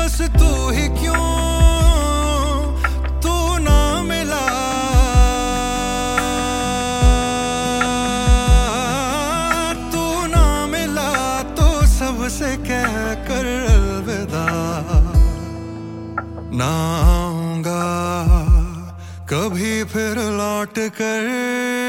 बस तू ही क्यों, तू ना मिला, तू ना मिला तो सबसे कह कर अलविदा। ना आऊंगा कभी फिर लौट कर